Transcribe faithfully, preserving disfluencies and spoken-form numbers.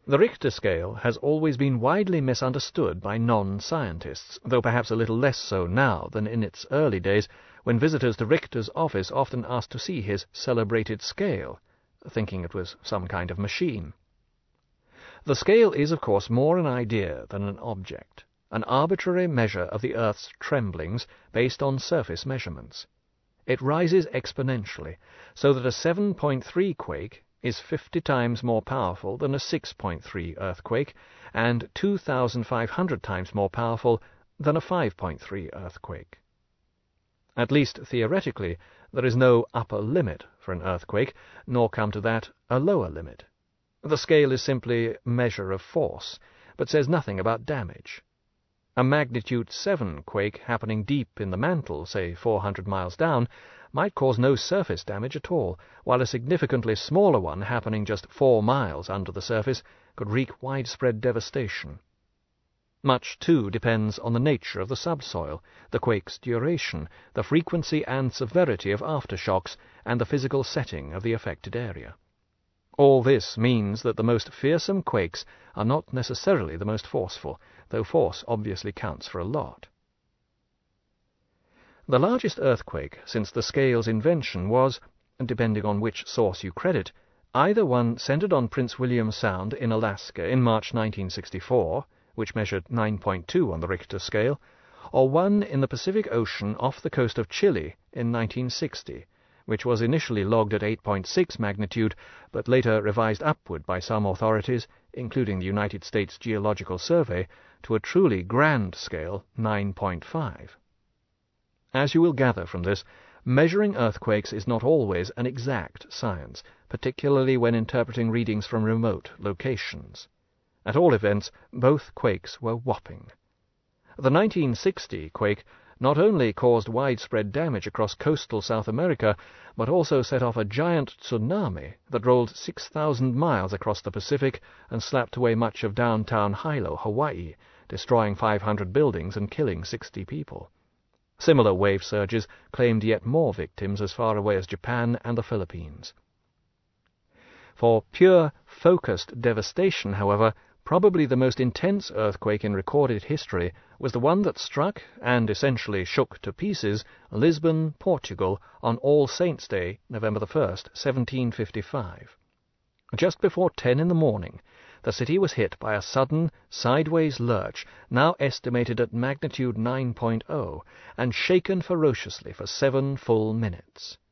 The Richter scale has always been widely misunderstood by non-scientists, though perhaps a little less so now than in its early days, when visitors to Richter's office often asked to see his celebrated scale, thinking it was some kind of machine. The scale is, of course, more an idea than an object, an arbitrary measure of the Earth's tremblings based on surface measurements. It rises exponentially, so that a seven point three quake is fifty times more powerful than a six point three earthquake, and two thousand five hundred times more powerful than a five point three earthquake. At least theoretically, there is no upper limit for an earthquake, nor, come to that, a lower limit. The scale is simply a measure of force, but says nothing about damage. A magnitude seven quake happening deep in the mantle, say four hundred miles down, might cause no surface damage at all, while a significantly smaller one happening just four miles under the surface could wreak widespread devastation. Much, too, depends on the nature of the subsoil, the quake's duration, the frequency and severity of aftershocks, and the physical setting of the affected area. All this means that the most fearsome quakes are not necessarily the most forceful, though force obviously counts for a lot. The largest earthquake since the scale's invention was, depending on which source you credit, either one centered on Prince William Sound in Alaska in March nineteen sixty-four, which measured nine point two on the Richter scale, or one in the Pacific Ocean off the coast of Chile in nineteen sixty, which was initially logged at eight point six magnitude, but later revised upward by some authorities, including the United States Geological Survey, to a truly grand scale nine point five. As you will gather from this, measuring earthquakes is not always an exact science, particularly when interpreting readings from remote locations. At all events, both quakes were whopping. The nineteen sixty quake not only caused widespread damage across coastal South America, but also set off a giant tsunami that rolled six thousand miles across the Pacific and slapped away much of downtown Hilo, Hawaii, destroying five hundred buildings and killing sixty people. Similar wave surges claimed yet more victims as far away as Japan and the Philippines. For pure, focused devastation, however, probably the most intense earthquake in recorded history was the one that struck, and essentially shook to pieces, Lisbon, Portugal, on All Saints' Day, November the first, seventeen fifty-five. Just before ten in the morning, the city was hit by a sudden, sideways lurch, now estimated at magnitude nine point oh, and shaken ferociously for seven full minutes.